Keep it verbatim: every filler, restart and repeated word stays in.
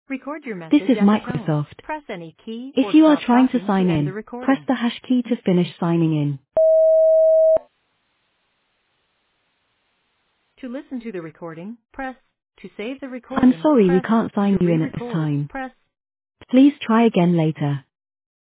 Record your This message is at the tone. Microsoft. Press any key If or you are stop trying to talking to sign end the in, press recording. the hash key to finish signing in. To listen to the recording, press. To save the I'm recording, sorry we press. can't To sign you in at this re-record, time. press. Please try again later.